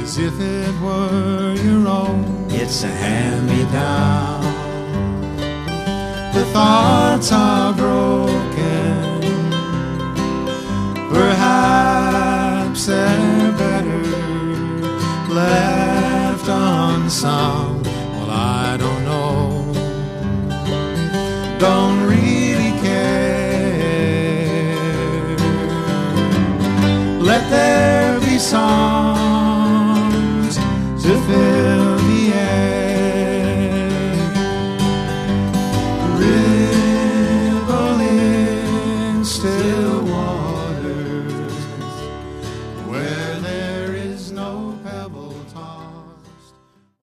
as if it were your own. It's a hand-me-down. The thoughts are broken. Perhaps they're better left unsung. Well, I don't know. Don't really care. Let there be song